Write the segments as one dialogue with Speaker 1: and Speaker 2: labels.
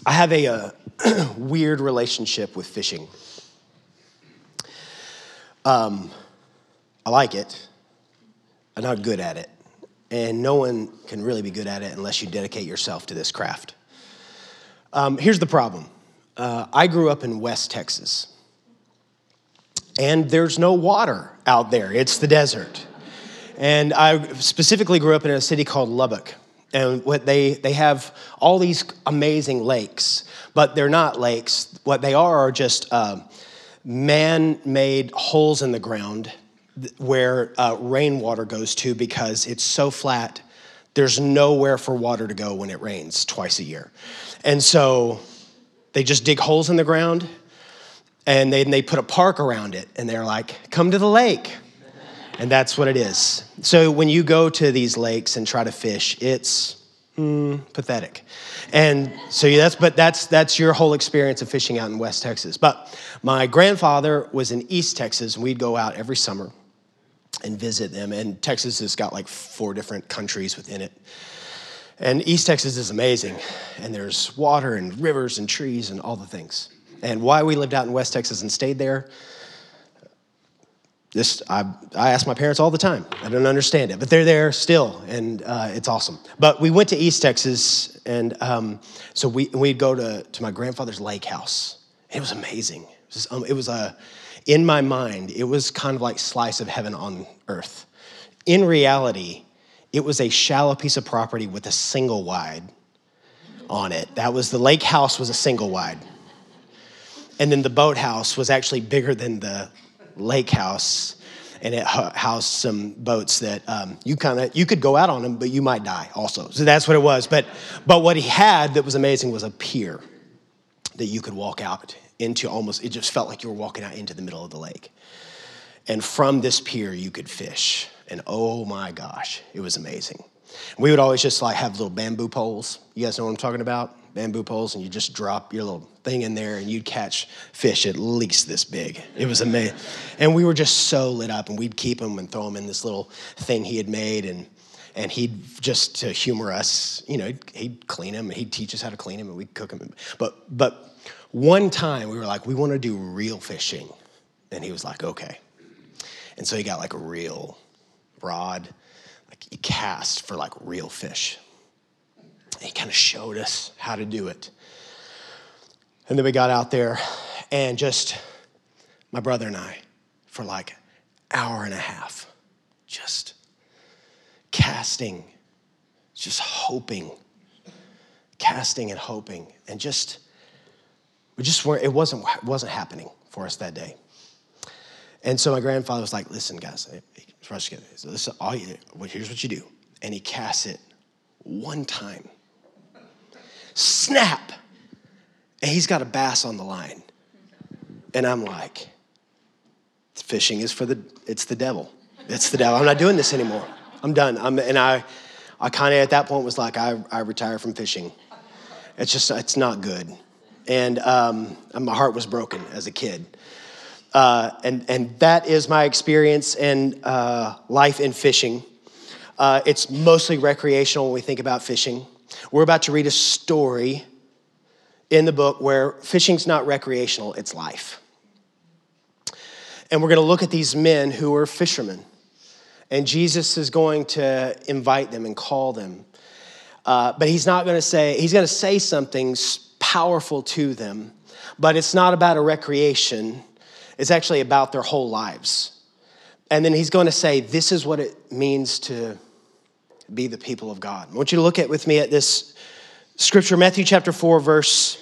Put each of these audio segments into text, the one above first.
Speaker 1: I have a weird relationship with fishing. I like it. I'm not good at it. And no one can really be good at it unless you dedicate yourself to this craft. Here's the problem. I grew up in West Texas. And there's no water out there. It's the desert. And I specifically grew up in a city called Lubbock. And what they have all these amazing lakes, but they're not lakes. What they are just man-made holes in the ground where rainwater goes to because it's so flat, there's nowhere for water to go when it rains twice a year. And so they just dig holes in the ground, and they put a park around it, and they're like, come to the lake. And that's what it is. So when you go to these lakes and try to fish, it's pathetic. And so that's your whole experience of fishing out in West Texas. But my grandfather was in East Texas, and we'd go out every summer and visit them. And Texas has got like 4 different countries within it. And East Texas is amazing. And there's water and rivers and trees and all the things. And why we lived out in West Texas and stayed there, I ask my parents all the time. I don't understand it, but they're there still, and it's awesome. But we went to East Texas, and so we'd go to my grandfather's lake house. It was amazing. It was in my mind, it was kind of like slice of heaven on earth. In reality, it was a shallow piece of property with a single wide on it. The lake house was a single wide. And then the boathouse was actually bigger than the lake house, and it housed some boats that you could go out on them, but you might die also. So that's what it was. But what he had that was amazing was a pier that you could walk out into it just felt like you were walking out into the middle of the lake. And from this pier, you could fish. And oh my gosh, it was amazing. We would always just like have little bamboo poles. You guys know what I'm talking about? Bamboo poles, and you just drop your little thing in there, and you'd catch fish at least this big. It was amazing. And we were just so lit up, and we'd keep them and throw them in this little thing he had made, and he'd, just to humor us, he'd clean them, and he'd teach us how to clean them, and we'd cook them. But one time, we were like, we want to do real fishing. And he was like, okay. And so he got like a real rod, like you cast for like real fish. He kind of showed us how to do it. And then we got out there, and just my brother and I, for like an hour and a half, just casting, just hoping, casting and hoping, and we just weren't. It wasn't happening for us that day. And so my grandfather was like, "Listen, guys, here's what you do." And he casts it one time. Snap! And he's got a bass on the line. And I'm like, fishing is it's the devil. It's the devil. I'm not doing this anymore. I'm done. I kind of at that point was like, I retire from fishing. It's not good. And my heart was broken as a kid. And that is my experience in life in fishing. It's mostly recreational when we think about fishing. We're about to read a story in the book where fishing's not recreational, it's life. And we're going to look at these men who are fishermen. And Jesus is going to invite them and call them. But he's going to say something powerful to them. But it's not about a recreation. It's actually about their whole lives. And then he's going to say, this is what it means to be the people of God. I want you to look with me at this scripture, Matthew chapter 4, verse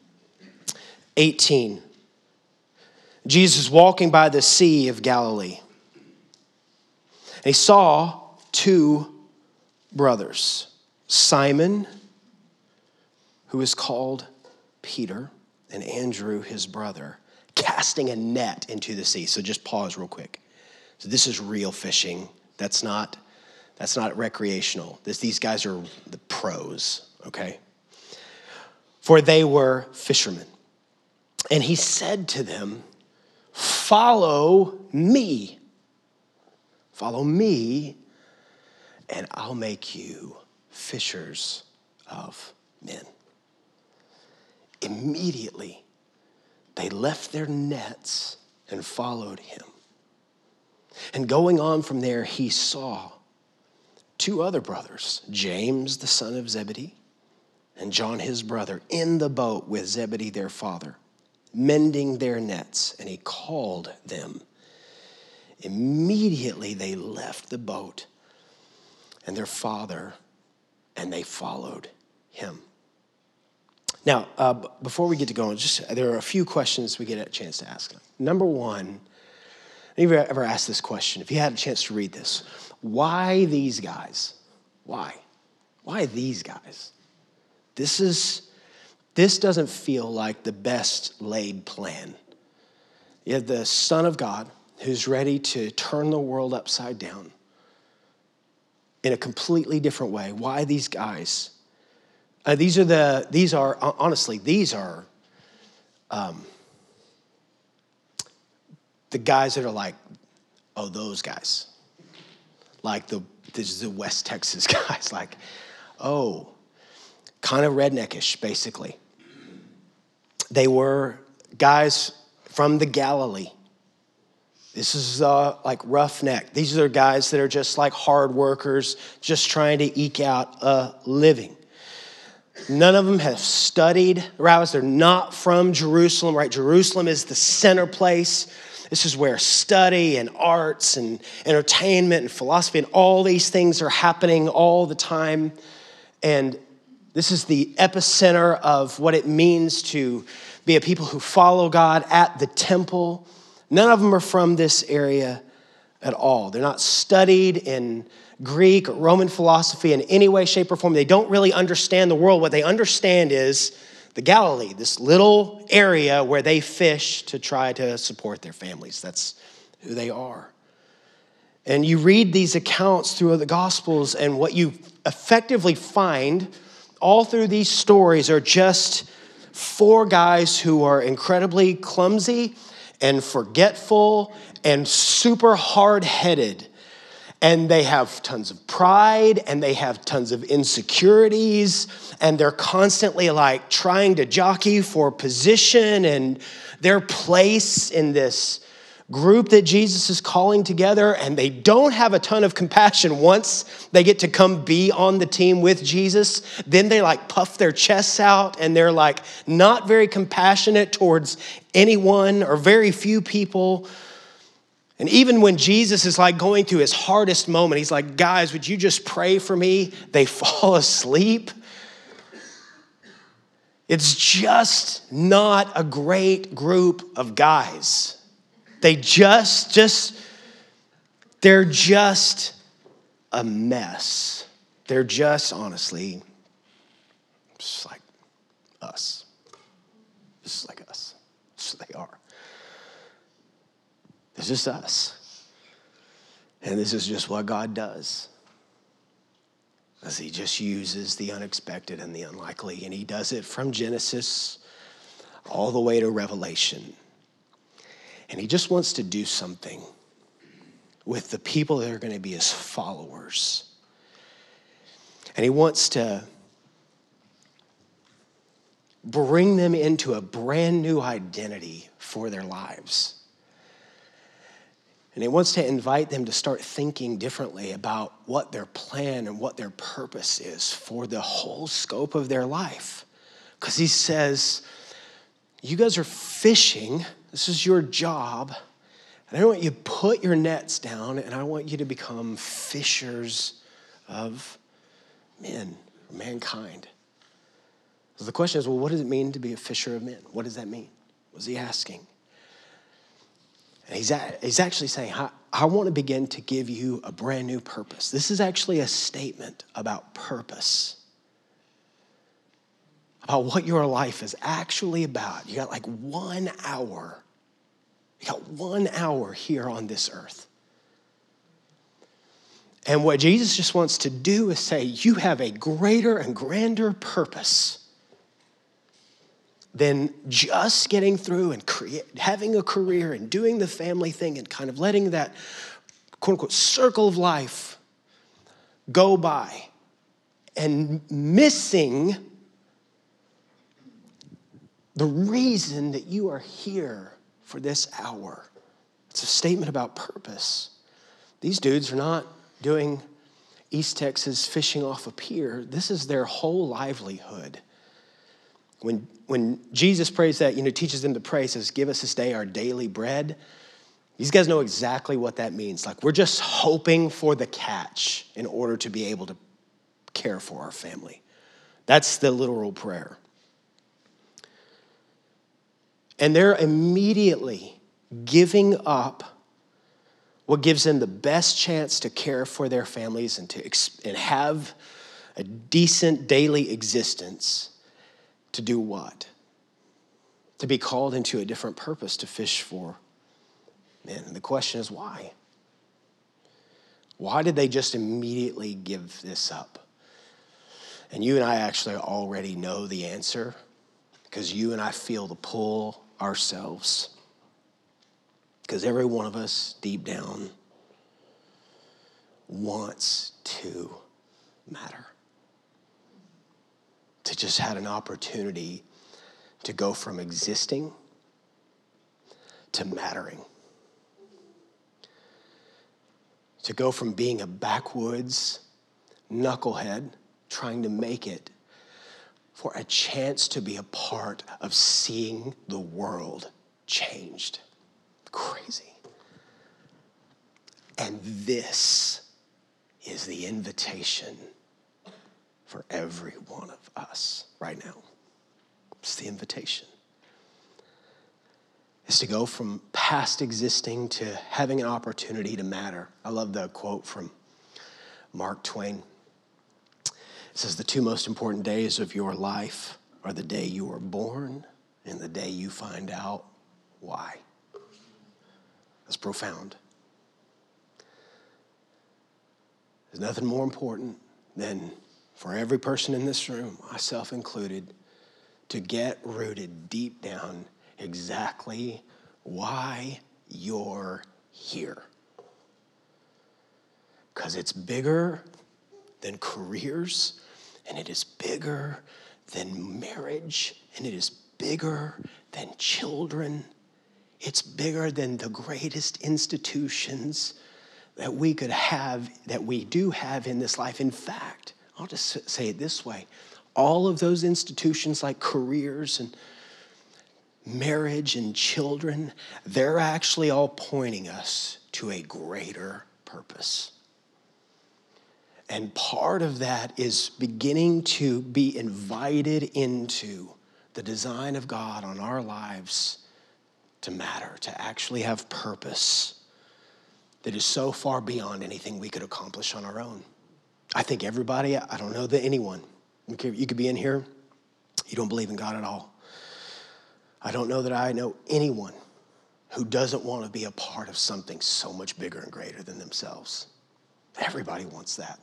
Speaker 1: 18. Jesus walking by the Sea of Galilee. And he saw 2 brothers, Simon, who is called Peter, and Andrew, his brother, casting a net into the sea. So just pause real quick. So this is real fishing. That's not recreational. These guys are the pros, okay? For they were fishermen. And he said to them, follow me. Follow me, and I'll make you fishers of men. Immediately, they left their nets and followed him. And going on from there, he saw two other brothers, James, the son of Zebedee, and John, his brother, in the boat with Zebedee, their father, mending their nets, and he called them. Immediately they left the boat and their father, and they followed him. Now, before we get to going, there are a few questions we get a chance to ask. Number one, have you ever asked this question? If you had a chance to read this, why these guys? Why? Why these guys? This doesn't feel like the best laid plan. You have the Son of God who's ready to turn the world upside down in a completely different way. Why these guys? These are the guys that are like, oh, those guys. Like this is the West Texas guys. Like, oh, kind of redneckish, basically. They were guys from the Galilee. This is like roughneck. These are guys that are just like hard workers, just trying to eke out a living. None of them have studied rabbis. They're not from Jerusalem, right? Jerusalem is the center place. This is where study and arts and entertainment and philosophy and all these things are happening all the time. And this is the epicenter of what it means to be a people who follow God at the temple. None of them are from this area at all. They're not studied in Greek or Roman philosophy in any way, shape, or form. They don't really understand the world. What they understand is the Galilee, this little area where they fish to try to support their families. That's who they are. And you read these accounts through the Gospels, and what you effectively find all through these stories are just four guys who are incredibly clumsy and forgetful and super hard-headed. And they have tons of pride, and they have tons of insecurities, and they're constantly like trying to jockey for position and their place in this group that Jesus is calling together, and they don't have a ton of compassion once they get to come be on the team with Jesus. Then they like puff their chests out, and they're like not very compassionate towards anyone or very few people. And even when Jesus is like going through his hardest moment, he's like, guys, would you just pray for me? They fall asleep. It's just not a great group of guys. They're just a mess. They're just, honestly, just like us. Just like us. Just they are. It's just us. And this is just what God does. As he just uses the unexpected and the unlikely. And he does it from Genesis all the way to Revelation. And he just wants to do something with the people that are going to be his followers. And he wants to bring them into a brand new identity for their lives. And he wants to invite them to start thinking differently about what their plan and what their purpose is for the whole scope of their life. Because he says, you guys are fishing. This is your job. And I want you to put your nets down, and I want you to become fishers of men, mankind. So the question is, well, what does it mean to be a fisher of men? What does that mean? What is he asking? And he's actually saying, I want to begin to give you a brand new purpose. This is actually a statement about purpose, about what your life is actually about. You got like 1 hour. You got 1 hour here on this earth. And what Jesus just wants to do is say, you have a greater and grander purpose than just getting through and having a career and doing the family thing and kind of letting that quote unquote circle of life go by and missing the reason that you are here for this hour. It's a statement about purpose. These dudes are not doing East Texas fishing off a pier. This is their whole livelihood. When Jesus prays that, teaches them to pray, says, give us this day our daily bread. These guys know exactly what that means. Like, we're just hoping for the catch in order to be able to care for our family. That's the literal prayer. And they're immediately giving up what gives them the best chance to care for their families and have a decent daily existence. To do what? To be called into a different purpose to fish for men. And the question is why? Why did they just immediately give this up? And you and I actually already know the answer because you and I feel the pull ourselves. Because every one of us, deep down, wants to matter. To just had an opportunity to go from existing to mattering. To go from being a backwoods knucklehead trying to make it for a chance to be a part of seeing the world changed. Crazy. And this is the invitation for every one of us right now. It's the invitation. It's to go from past existing to having an opportunity to matter. I love the quote from Mark Twain. It says, the two most important days of your life are the day you were born and the day you find out why. That's profound. There's nothing more important than for every person in this room, myself included, to get rooted deep down exactly why you're here. Because it's bigger than careers, and it is bigger than marriage, and it is bigger than children. It's bigger than the greatest institutions that we could have, that we do have in this life. In fact, I'll just say it this way. All of those institutions like careers and marriage and children, they're actually all pointing us to a greater purpose. And part of that is beginning to be invited into the design of God on our lives to matter, to actually have purpose that is so far beyond anything we could accomplish on our own. I think everybody, I don't know that anyone, you could be in here, you don't believe in God at all. I don't know that I know anyone who doesn't want to be a part of something so much bigger and greater than themselves. Everybody wants that.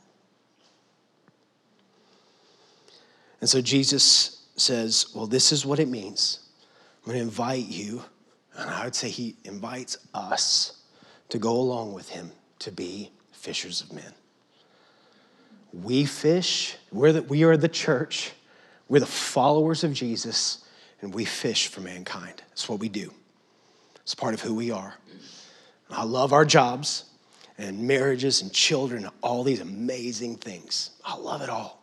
Speaker 1: And so Jesus says, well, this is what it means. I'm going to invite you, and I would say he invites us to go along with him to be fishers of men. We fish, we are the church, we're the followers of Jesus, and we fish for mankind. That's what we do. It's part of who we are. I love our jobs and marriages and children, all these amazing things. I love it all.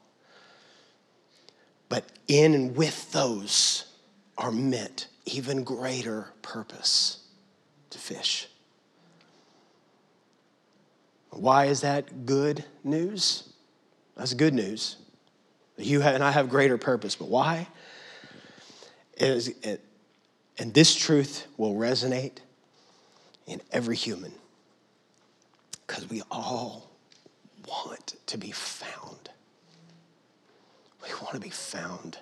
Speaker 1: But in and with those are meant even greater purpose to fish. Why is that good news? That's good news. You and I have greater purpose, but why? And this truth will resonate in every human because we all want to be found. We want to be found.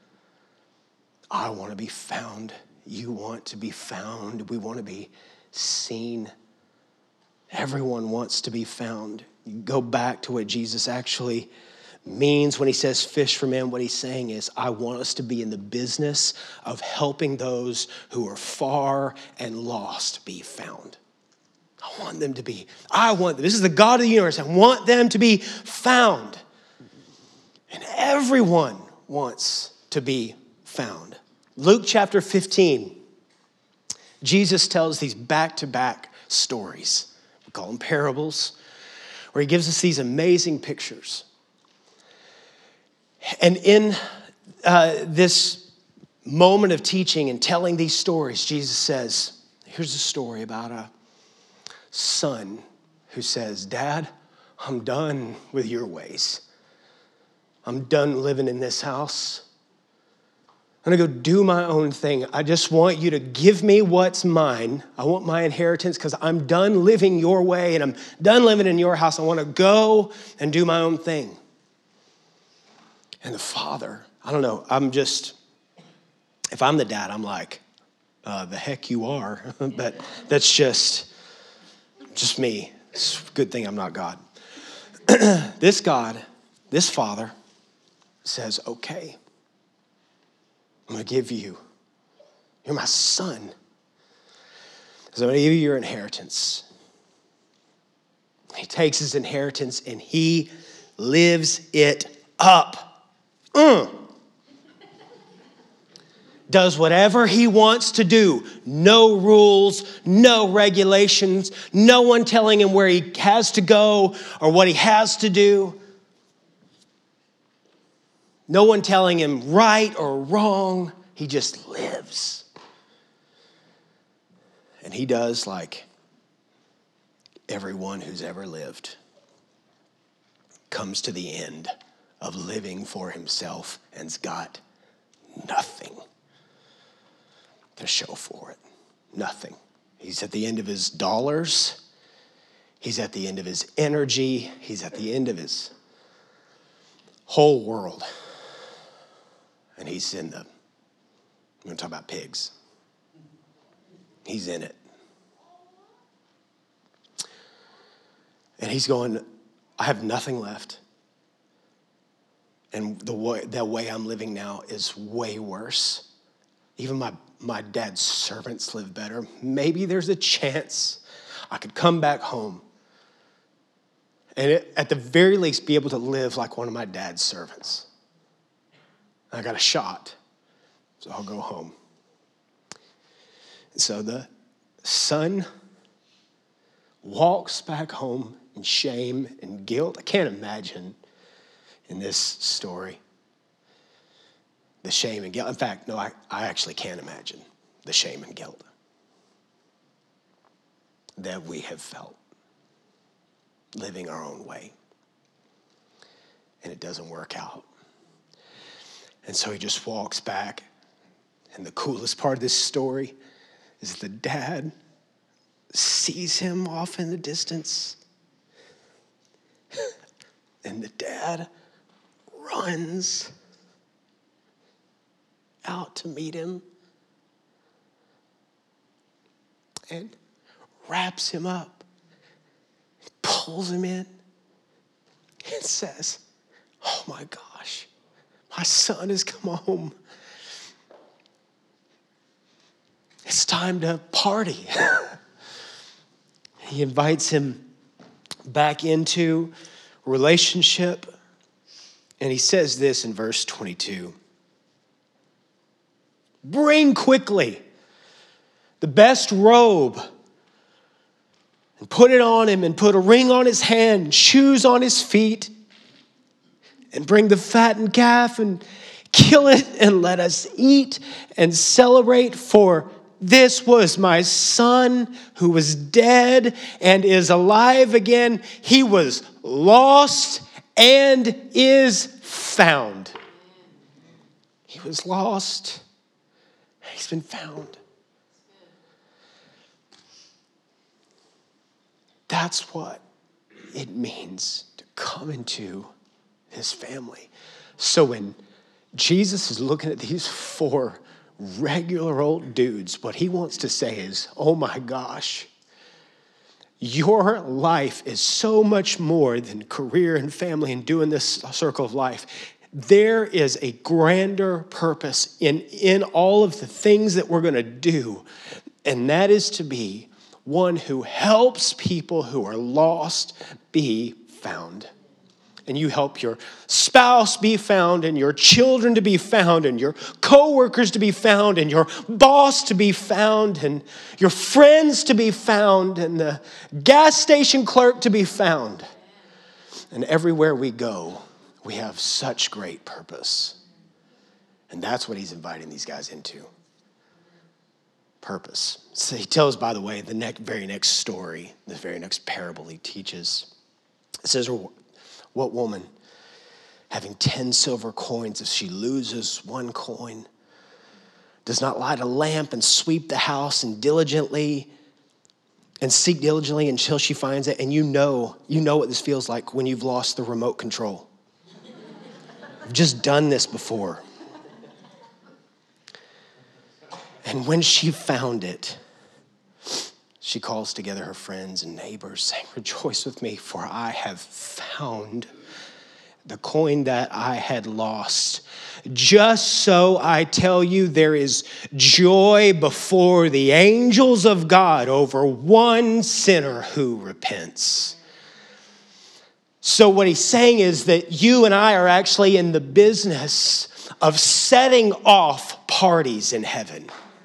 Speaker 1: I want to be found. You want to be found. We want to be seen. Everyone wants to be found. You go back to what Jesus actually means when he says fish for men. What he's saying is, I want us to be in the business of helping those who are far and lost be found. I want them. This is the God of the universe. I want them to be found. And everyone wants to be found. Luke chapter 15, Jesus tells these back-to-back stories. We call them parables, where he gives us these amazing pictures. And in this moment of teaching and telling these stories, Jesus says, here's a story about a son who says, Dad, I'm done with your ways. I'm done living in this house. I'm going to go do my own thing. I just want you to give me what's mine. I want my inheritance because I'm done living your way and I'm done living in your house. I want to go and do my own thing. And the father, I don't know, if I'm the dad, I'm like, the heck you are. But that's just me. It's a good thing I'm not God. This father says, okay, I'm going to give you, you're my son. So I'm going to give you your inheritance. He takes his inheritance and he lives it up. Does whatever he wants to do. No rules, no regulations, no one telling him where he has to go or what he has to do. No one telling him right or wrong. He just lives. And he does like everyone who's ever lived. Comes to the end of living for himself and's got nothing to show for it. Nothing. He's at the end of his dollars. He's at the end of his energy. He's at the end of his whole world. And he's in I'm going to talk about pigs. He's in it. And he's going, I have nothing left. And the way I'm living now is way worse. Even my dad's servants live better. Maybe there's a chance I could come back home and at the very least be able to live like one of my dad's servants. I got a shot, so I'll go home. So the son walks back home in shame and guilt. I can't imagine in this story the shame and guilt. In fact, no, I actually can't imagine the shame and guilt that we have felt living our own way. And it doesn't work out. And so he just walks back. And the coolest part of this story is the dad sees him off in the distance. And the dad runs out to meet him and wraps him up, pulls him in, and says, oh my gosh, my son has come home. It's time to party. He invites him back into a relationship, and he says this in verse 22. Bring quickly the best robe and put it on him and put a ring on his hand and shoes on his feet and bring the fattened calf and kill it and let us eat and celebrate, for this was my son who was dead and is alive again. He was lost and is found. He was lost. He's been found. That's what it means to come into his family. So when Jesus is looking at these 4 regular old dudes, what he wants to say is, oh my gosh, your life is so much more than career and family and doing this circle of life. There is a grander purpose in all of the things that we're going to do, and that is to be one who helps people who are lost be found. and you help your spouse be found and your children to be found and your coworkers to be found and your boss to be found and your friends to be found and the gas station clerk to be found. And everywhere we go, we have such great purpose. And that's what he's inviting these guys into. Purpose. So he tells, by the way, the very next story, the very next parable he teaches. It says, what woman, having 10 silver coins, if she loses one coin, does not light a lamp and sweep the house and seek diligently until she finds it? And you know what this feels like when you've lost the remote control. I've just done this before. And when she found it, she calls together her friends and neighbors, saying, rejoice with me, for I have found the coin that I had lost. Just so I tell you, there is joy before the angels of God over one sinner who repents. So what he's saying is that you and I are actually in the business of setting off parties in heaven.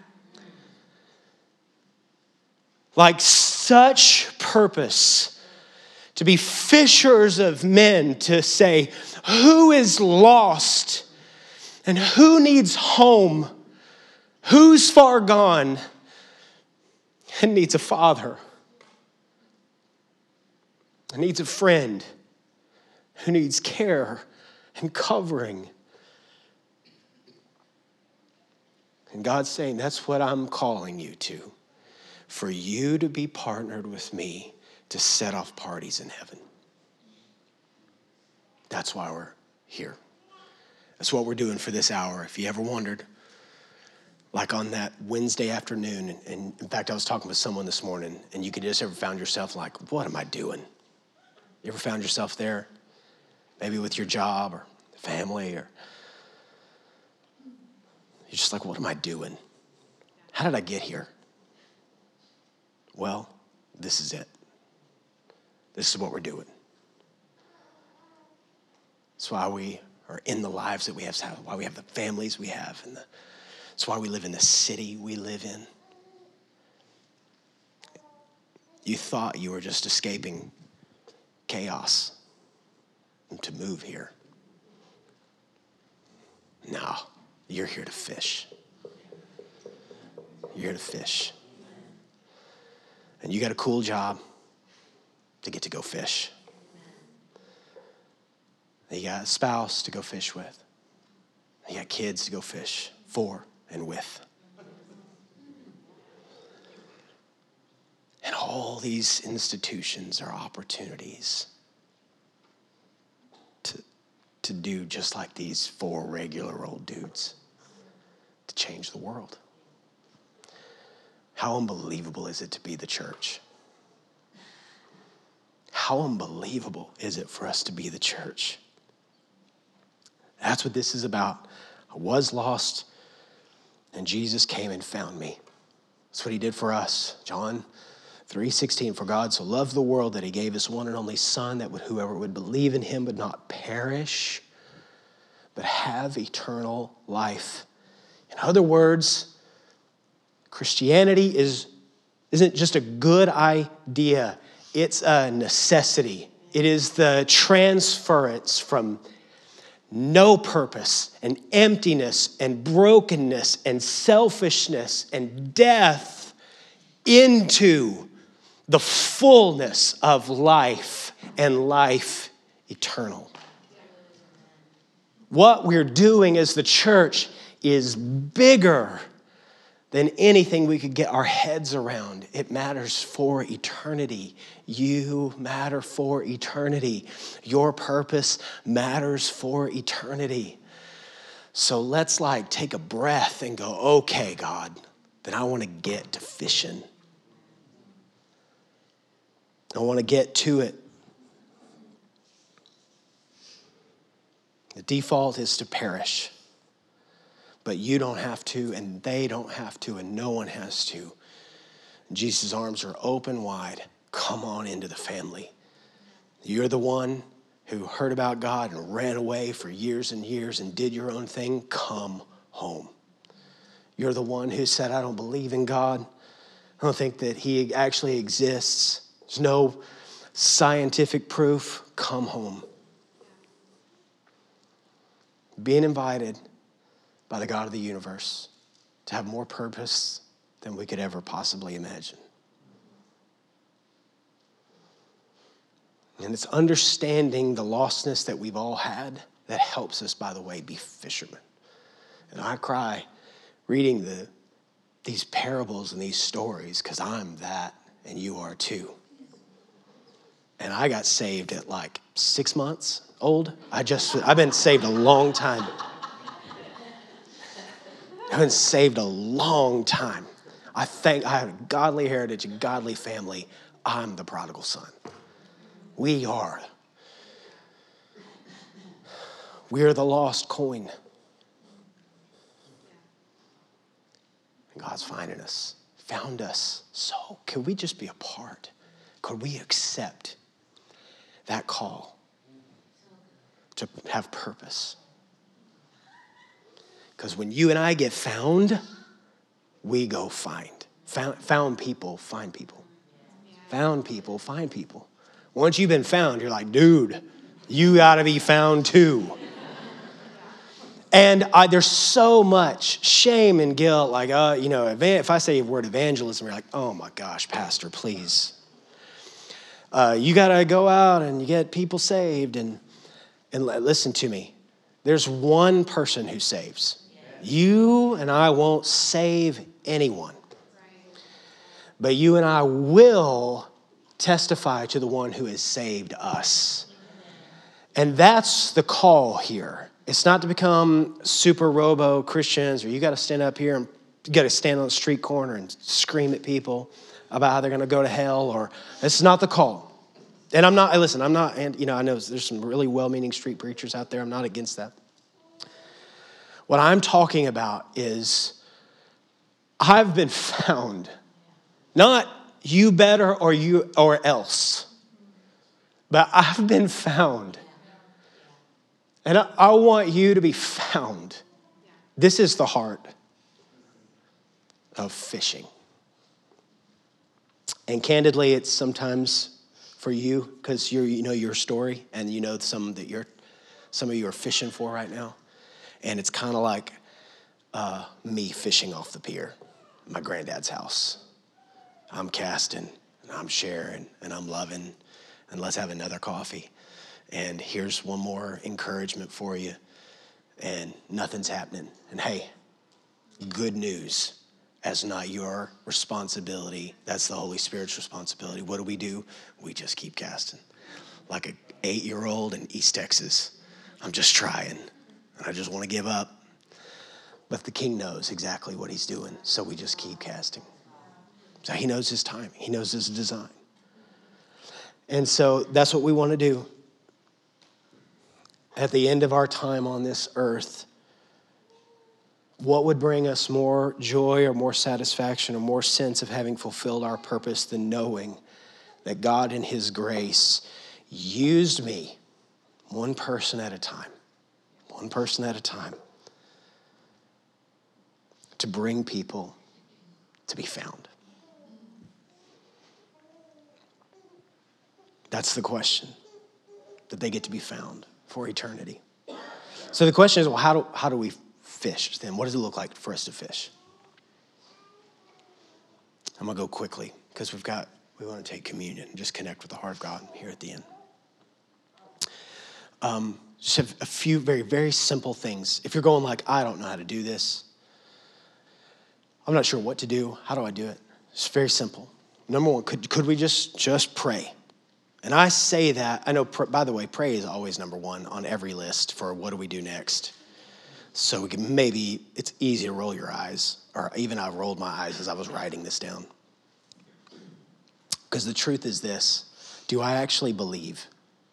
Speaker 1: Like such purpose to be fishers of men, to say who is lost and who needs home, who's far gone and needs a father, and needs a friend, who needs care and covering. And God's saying, that's what I'm calling you to. For you to be partnered with me to set off parties in heaven. That's why we're here. That's what we're doing for this hour. If you ever wondered, like on that Wednesday afternoon, and in fact, I was talking with someone this morning, and you could just ever found yourself like, what am I doing? You ever found yourself there? Maybe with your job or family, or you're just like, what am I doing? How did I get here? Well, this is it. This is what we're doing. That's why we are in the lives that we have, why we have the families we have, and that's why we live in the city we live in. You thought you were just escaping chaos and to move here. No, you're here to fish. You're here to fish. And you got a cool job to get to go fish. You got a spouse to go fish with. You got kids to go fish for and with. And all these institutions are opportunities to do just like these 4 regular old dudes, to change the world. How unbelievable is it to be the church? How unbelievable is it for us to be the church? That's what this is about. I was lost, and Jesus came and found me. That's what he did for us. John 3:16, for God so loved the world that he gave his one and only Son, that whoever would believe in him would not perish, but have eternal life. In other words, Christianity isn't just a good idea. It's a necessity. It is the transference from no purpose and emptiness and brokenness and selfishness and death into the fullness of life and life eternal. What we're doing as the church is bigger than anything we could get our heads around. It matters for eternity. You matter for eternity. Your purpose matters for eternity. So let's take a breath and go, okay, God, then I want to get to fishing. I want to get to it. The default is to perish. But you don't have to, and they don't have to, and no one has to. Jesus' arms are open wide. Come on into the family. You're the one who heard about God and ran away for years and years and did your own thing, come home. You're the one who said, I don't believe in God. I don't think that he actually exists. There's no scientific proof. Come home. Being invited by the God of the universe to have more purpose than we could ever possibly imagine. And it's understanding the lostness that we've all had that helps us, by the way, be fishermen. And I cry reading these parables and these stories because I'm that and you are too. And I got saved at like 6 months old. I've been saved a long time. I've been saved a long time. I have a godly heritage, a godly family. I'm the prodigal son. We are the lost coin. And God's finding us, found us. So can we just be a part? Could we accept that call to have purpose? Because when you and I get found, we go find. Found people, find people. Found people, find people. Once you've been found, you're like, dude, you got to be found too. And there's so much shame and guilt. Like, if I say the word evangelism, you're like, oh my gosh, pastor, please. You got to go out and you get people saved. And listen to me. There's one person who saves. You and I won't save anyone. But you and I will testify to the one who has saved us. And that's the call here. It's not to become super robo Christians or you got to stand up here and you got to stand on the street corner and scream at people about how they're going to go to hell, or this is not the call. And I know there's some really well-meaning street preachers out there. I'm not against that. What I'm talking about is I've been found, not you better or else, but I've been found. And I want you to be found. This is the heart of fishing. And candidly, it's sometimes for you because you know your story and you know some of you are fishing for right now. And it's kind of like me fishing off the pier, my granddad's house. I'm casting and I'm sharing and I'm loving and let's have another coffee. And here's one more encouragement for you. And nothing's happening. And hey, good news. That's not your responsibility. That's the Holy Spirit's responsibility. What do? We just keep casting. Like an 8-year-old in East Texas. I'm just trying. And I just want to give up. But the King knows exactly what he's doing. So we just keep casting. So he knows his time. He knows his design. And so that's what we want to do. At the end of our time on this earth, what would bring us more joy or more satisfaction or more sense of having fulfilled our purpose than knowing that God in his grace used me one person at a time to bring people to be found? That's the question, that they get to be found for eternity. So the question is, well, how do we fish then? What does it look like for us to fish? I'm going to go quickly because we want to take communion and just connect with the heart of God here at the end. Just have a few very, very simple things. If you're going like, I don't know how to do this. I'm not sure what to do. How do I do it? It's very simple. Number one, could we just pray? And I say that, I know, by the way, pray is always number one on every list for what do we do next. So we can it's easy to roll your eyes, or even I rolled my eyes as I was writing this down. Because the truth is this, do I actually believe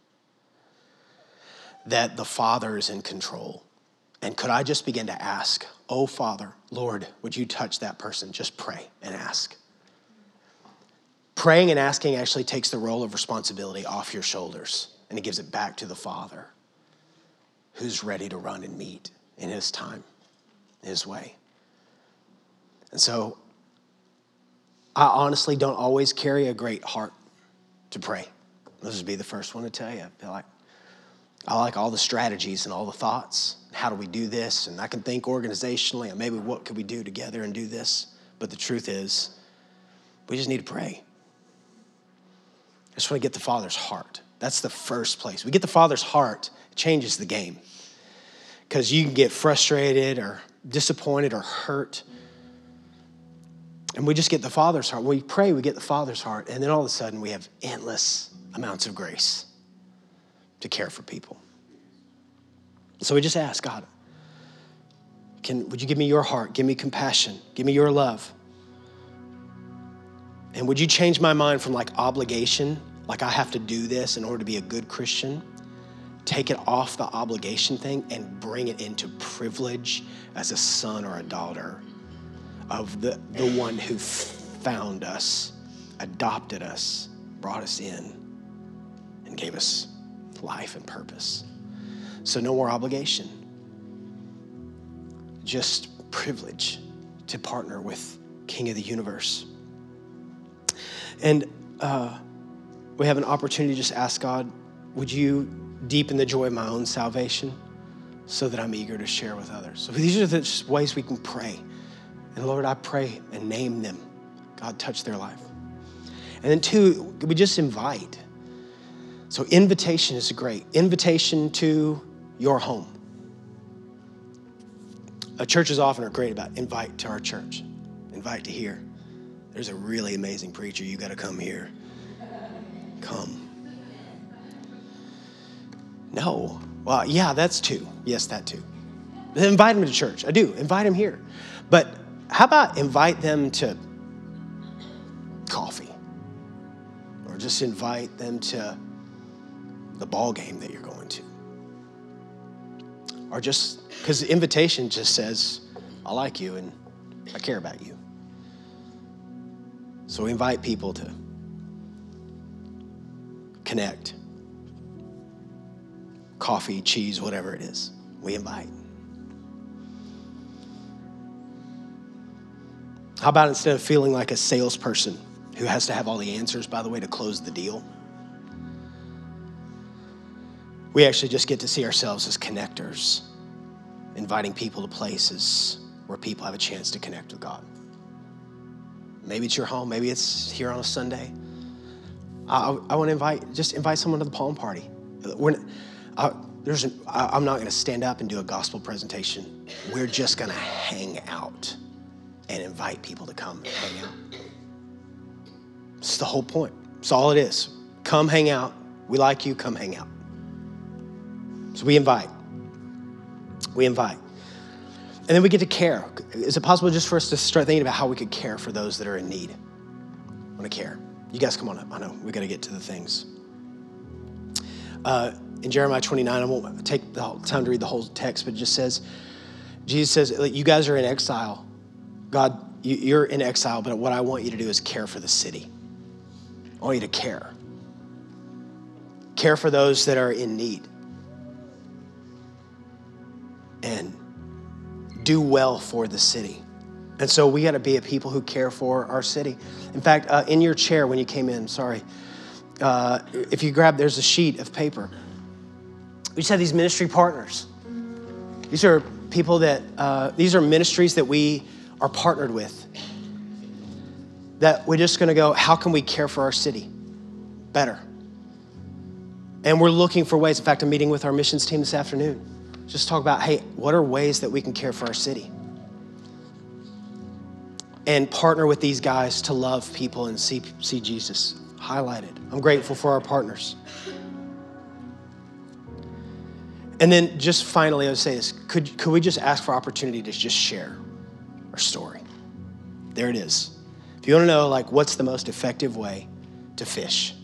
Speaker 1: that the Father is in control? And could I just begin to ask, oh Father, Lord, would you touch that person? Just pray and ask. Praying and asking actually takes the role of responsibility off your shoulders and he gives it back to the Father, who's ready to run and meet in his time, his way. And so I honestly don't always carry a great heart to pray. I'll just be the first one to tell you. I like all the strategies and all the thoughts. How do we do this? And I can think organizationally, and maybe what could we do together and do this? But the truth is, we just need to pray. I just want to get the Father's heart. That's the first place. We get the Father's heart, it changes the game. Because you can get frustrated or disappointed or hurt. And we just get the Father's heart. When we pray, we get the Father's heart. And then all of a sudden, we have endless amounts of grace to care for people. So we just ask, God, would you give me your heart? Give me compassion. Give me your love. And would you change my mind from like obligation, like I have to do this in order to be a good Christian, take it off the obligation thing and bring it into privilege as a son or a daughter of the one who found us, adopted us, brought us in, and gave us life and purpose. So no more obligation, just privilege to partner with King of the universe. And we have an opportunity to just ask God, would you deepen the joy of my own salvation so that I'm eager to share with others? So these are the just ways we can pray. And Lord, I pray and name them. God, touch their life. And then two, we just invite. So invitation is great. Invitation to your home. Churches often are great about invite to our church. Invite to here. There's a really amazing preacher. You got to come here. Come. No. Well, yeah, that's two. Yes, that too. Invite them to church. I do. Invite them here. But how about invite them to coffee? Or just invite them to the ball game that you're going to. Or just, because the invitation just says, I like you and I care about you. So we invite people to connect. Coffee, cheese, whatever it is, we invite. How about instead of feeling like a salesperson who has to have all the answers, by the way, to close the deal, we actually just get to see ourselves as connectors, inviting people to places where people have a chance to connect with God. Maybe it's your home, maybe it's here on a Sunday. I want to invite someone to the Palm Party. I'm not going to stand up and do a gospel presentation. We're just going to hang out and invite people to come hang out. It's the whole point. It's all it is. Come hang out. We like you. Come hang out. So we invite. We invite. And then we get to care. Is it possible just for us to start thinking about how we could care for those that are in need? I want to care. You guys come on up. I know we got to get to the things. In Jeremiah 29, I won't take the time to read the whole text, but it just says, Jesus says, you guys are in exile. God, you're in exile, but what I want you to do is care for the city. I want you to care. Care for those that are in need. And do well for the city. And so we got to be a people who care for our city. In fact, in your chair when you came in, if you grab, there's a sheet of paper. We just have these ministry partners. These are people these are ministries that we are partnered with. That we're just going to go, how can we care for our city better? And we're looking for ways. In fact, I'm meeting with our missions team this afternoon. Just talk about, hey, what are ways that we can care for our city? And partner with these guys to love people and see Jesus highlighted. I'm grateful for our partners. And then just finally, I would say this, could we just ask for opportunity to just share our story? There it is. If you want to know, what's the most effective way to fish?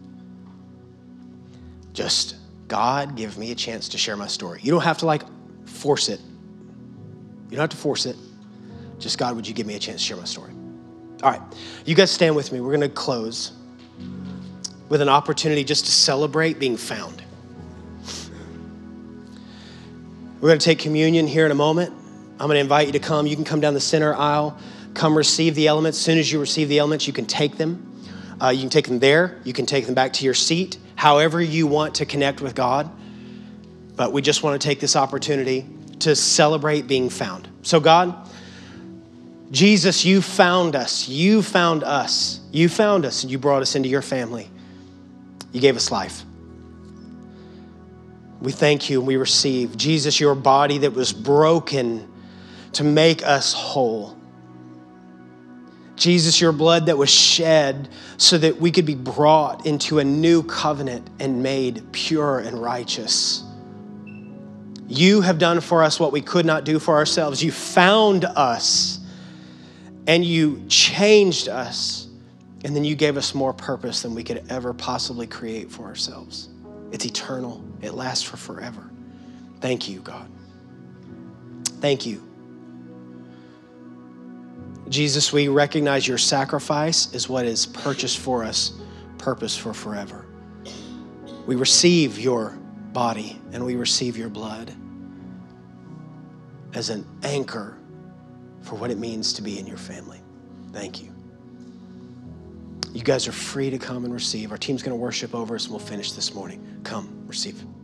Speaker 1: Just, God, give me a chance to share my story. You don't have to force it. You don't have to force it. Just, God, would you give me a chance to share my story? All right, you guys stand with me. We're going to close. with an opportunity just to celebrate being found. We're going to take communion here in a moment. I'm going to invite you to come. You can come down the center aisle. Come receive the elements. As soon as you receive the elements, you can take them. You can take them there. You can take them back to your seat, however you want to connect with God. But we just want to take this opportunity to celebrate being found. So God, Jesus, you found us. You found us. You found us and you brought us into your family. You gave us life. We thank you and we receive. Jesus, your body that was broken to make us whole. Jesus, your blood that was shed so that we could be brought into a new covenant and made pure and righteous. You have done for us what we could not do for ourselves. You found us and you changed us. And then you gave us more purpose than we could ever possibly create for ourselves. It's eternal. It lasts for forever. Thank you, God. Thank you. Jesus, we recognize your sacrifice is what is purchased for us, purpose for forever. We receive your body and we receive your blood as an anchor for what it means to be in your family. Thank you. You guys are free to come and receive. Our team's going to worship over us and we'll finish this morning. Come, receive.